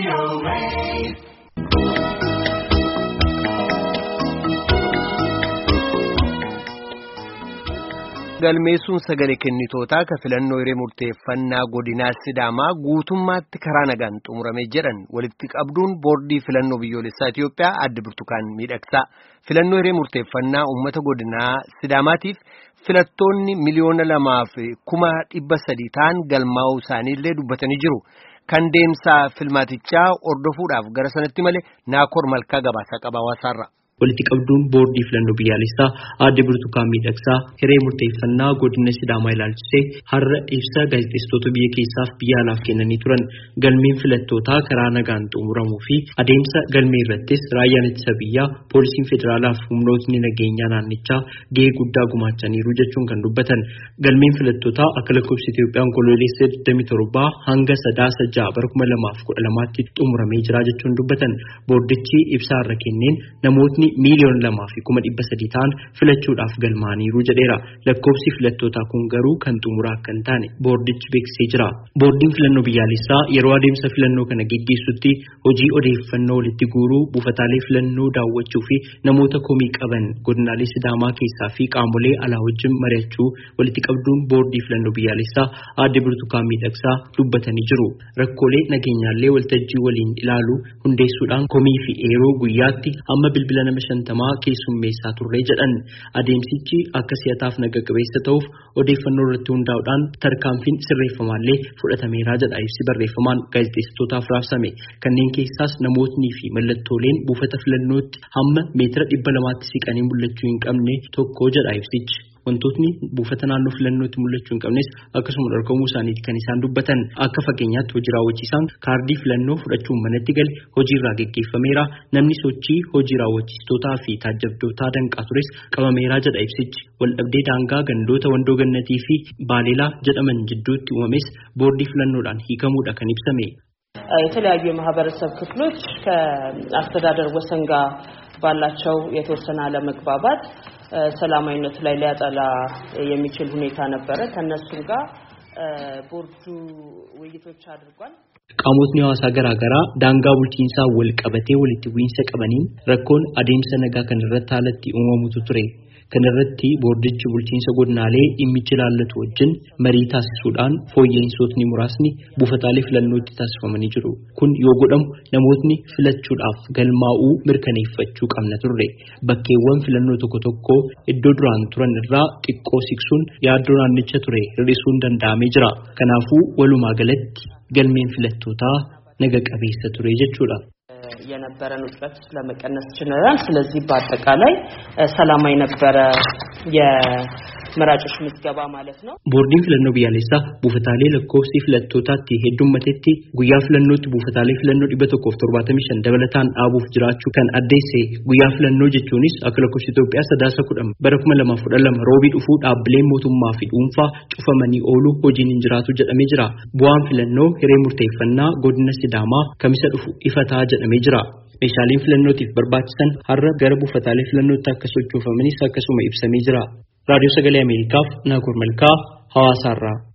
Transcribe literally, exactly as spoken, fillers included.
Galmeessuun sagalee kennitootaa ka filannoo hiree murteeffannaa godinaa Sidaamaa guutummaatti karaa nagaan xumuramee jedhan walitti qabduun boordii filannoo biyyoolessaa Itiyoophiyaa adde Burtukaan Miidhagsaa filannoo hiree murteeffannaa uummata godinaa Sidaamaatiif filattoonni miliyoona lamaaf kuma dhibba sadii ta'an galmaa'uu isaaniillee dubbatanii jiru. Kan deemsaa filmaatichaa ordofuudhaaf gara sanatti malee Naakoor Malkaa gabaasaa qaba hawaasaarra. Walitti qabduun boordii filannoo biyyaalessaa adde Burtukaan Miidhagsaa hiree murteeffannaa godina Sidaamaa ilaalchisee har'a ibsa gaazexeessitoota biyya keessaaf biyya alaaf kennanii turan galmeen filattootaa karaa nagaan xumuramuu fi adeemsa galmee irrattis raayyaan ittisa biyyaa poolisiin federaalaa fi humnootni nageenyaa naannichaa gahee guddaa gumaachaniiru jechuun kan dubbatan galmeen filattootaa akka lakkoofsa Itoophiyaan kololeessa digdamii torba hanga sadaasa ja'a bara kuma lamaaf kudha lamaatti xumuramee jira jechuun dubbatan boordichi ibsa irra kenneen namootni miliyoon lamaa fi kuma dhibba sadii ta'an filachuudhaaf galmaaniiru jedheera. Lakkoofsi filattootaa kun garuu kan xumuraa akka hin taane boordichi beeksisee jira. Boordiin filannoo biyyaalessaa yeroo adeemsa filannoo kana geggeessutti hojii odeeffannoo walitti guuruu, buufataalee filannoo daawwachuu fi namoota komii qaban godinaalee Sidaamaa keessaa fi qaamolee alaa wajjin mari'achuu walitti qabduun boordii filannoo biyyaalessaa adde Burtukaan Miidhagsaa dubbatanii jiru. Rakkoolee nageenyaallee waltajjii waliin ilaalu hundeessuudhaan komii fi eeroo guyyaatti amma bilbila nama shantamaa keessummeessaa turre jedhan adeemsichi akka si'ataaf naga qabeessa ta'uuf odeeffannoo irratti hundaa'uudhaan tarkaanfiin sirreeffamaallee fudhatameera jedha ibsi barreeffamaan gaazexeessitootaaf raabsame. Kanneen keessaas namootni fi mallattooleen buufata filannootti hamma meetira dhibba lamaatti siqanii mul'achuu hin qabne tokko jedha ibsichi. Wantootni buufata naannoo filannootti mul'achuu hin qabnes akkasuma dhorkamuu isaaniiti kan isaan dubbatan. Akka fakkeenyaatti hojii raawwachiisaan kaardii filannoo fudhachuun manatti gale hojiirraa geggeeffameera. Namni sochii hojii raawwachiistootaa fi taajjabdootaa danqaa tures qabameera jedha ibsichi. Waldhabdee daangaa gandoota Wandoo Gannatii fi Baaleelaa jedhaman jidduutti uumames boordii filannoodhaan hiikamuudha kan ibsame. የተለያዩ የማህበረሰብ ክፍሎች ከአስተዳደር ወሰን ጋር ባላቸው የተወሰነ አለመግባባት ሰላማዊነት ላይ ሊያጠላ የሚችል ሁኔታ ነበረ ከነሱ ጋር ቦርዱ ውይይቶች አድርጓል qaamotni hawaasaa garaa garaa daangaa bulchiinsaa wal qabatee walitti bu'iinsa qabaniin rakkoon adeemsa nagaa kan irratti haalatti uumamutu ture. Kanarratti boordichi bulchiinsa godinaalee dhimmichi ilaallatu wajjin marii taasisuudhaan fooyya'insootni muraasni buufataalee filannootti taasifamanii jiru. Kun yoo godhamu namootni filachuudhaaf galmaa'uu mirkaneeffachuu qabna turre. Bakkeewwan filannoo tokko tokko iddoo duraan turan irraa xiqqoo siqsuun yaaddoo naannicha ture hir'isuun danda'amee jira. Kanaafuu walumaa galatti galmeen filattootaa naga qabeessa ture jechuudha. የነበረን ውጥረት ለመቀነስ ችለናል ስለዚህ በአጠቃላይ ሰላማዊ ነበረ የመራጮች ምዝገባ ማለት ነው ቦርዲን filannoo biyyaalessaa buufataalee lakkoofsi filattootaatti heddummatetti guyyaa filannootti buufataalee filannoo dhibba tokkoof torbaatamii shan dabalataan dhaabuuf jiraachuu kan addeesse guyyaa filannoo jechuunis akka lakkoofsi Itoophiyaa sadaasa kudhan bara kuma lamaaf kudha lama roobii dhufuu dhaabbileen mootummaa fi dhuunfaa cufamanii ooluu hojiin hin jiraatu jedhamee jira. Bu'aan filannoo hiree murteeffannaa godina Sidaamaa kamisa dhufu ifataa jedhamee jira. Meeshaaleen filannootiif barbaachisan har'a gara buufataalee filannootti akka sochoofamanis akkasuma ibsamee jira. Raadiyoo Sagalee Ameerikaaf Naakoor Malkaa Hawaasaarraa.